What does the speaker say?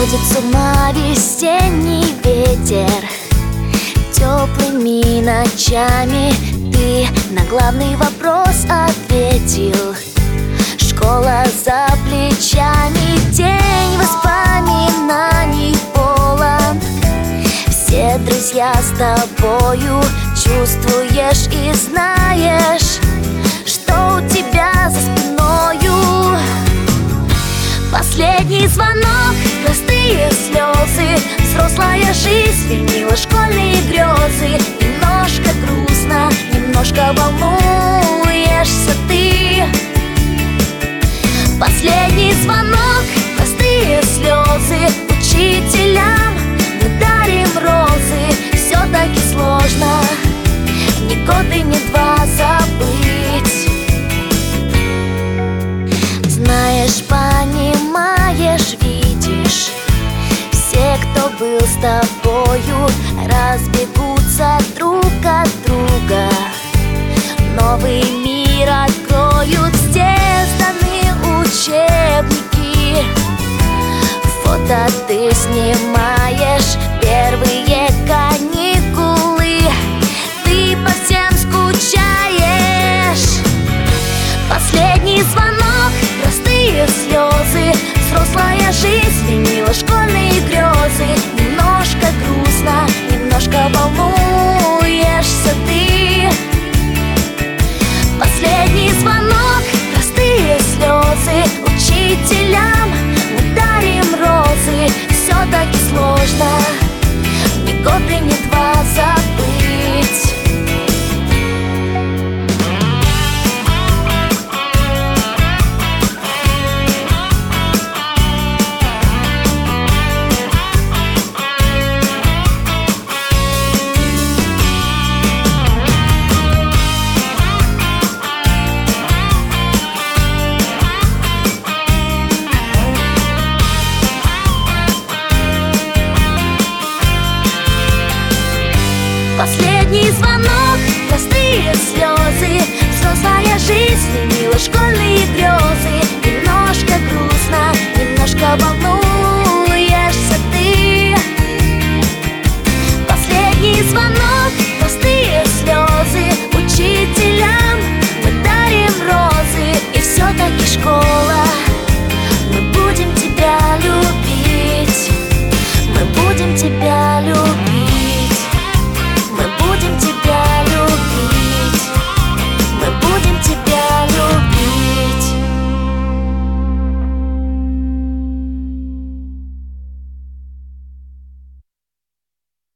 сводит с ума весенний ветер. Теплыми ночами ты на главный вопрос ответил. Школа за плечами, день воспоминаний полон. Все друзья с тобою, чувствуешь и знаешь, что у тебя за спиною. Последний звонок, простые слезы, взрослая жизнь сменила школьные грезы. Немножко грустно, немножко волнуешься ты. Последний звонок, простые слезы, учителям мы дарим розы. Все-таки сложно ни год и ни два забыть. Знаешь, понимаешь, видишь, все, кто был с тобою, разбегутся друг от друга. Новый мир откроют, здесь даны учебники. Фото ты снимаешь,